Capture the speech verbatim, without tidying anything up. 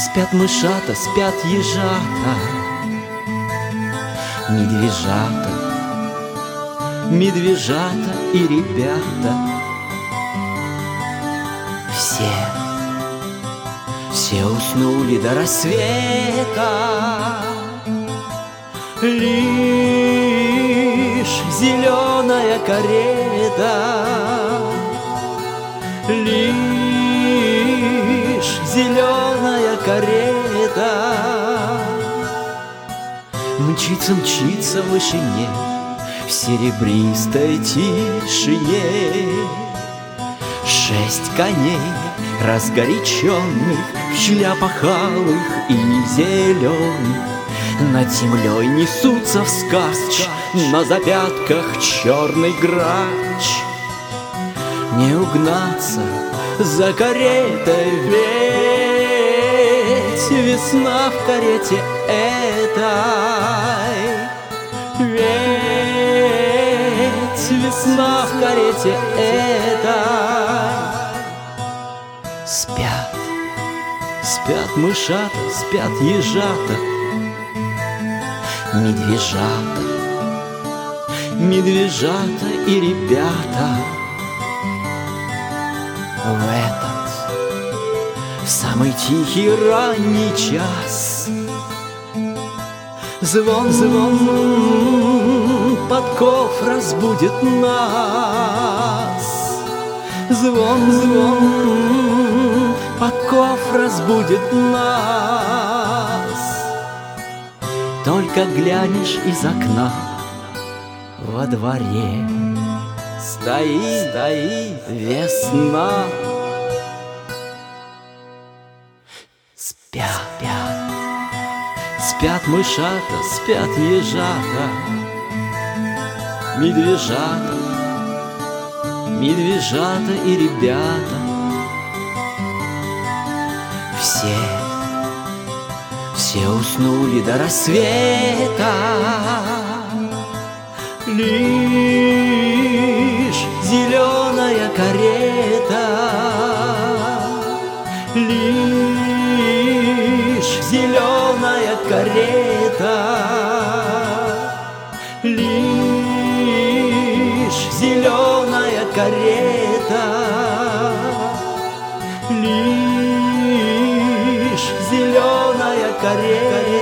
Спят мышата, спят ежата, медвежата, медвежата и ребята. Все, все уснули до рассвета, лишь зеленая карета, лишь зеленая карета мчится, мчится в вышине, в серебристой тишине. Шесть коней разгоряченных, в шляпах алых и зеленых, над землей несутся вскачь, на запятках черный грач. Не угнаться за каретой, ведь весна в карете этой, ведь весна в карете этой. Спят, спят мышата, спят ежата, медвежата, медвежата и ребята. В этот, в самый тихий ранний час, звон, звон подков разбудит нас. Звон, звон подков разбудит нас. Только глянешь из окна, во дворе стоит, стоит весна. Спят, спят, спят мышата, спят ежата, медвежата, медвежата и ребята. Все, все уснули до рассвета, лишь зеленая карета, лишь зеленая карета, лишь зеленая карета, лишь зеленая карета.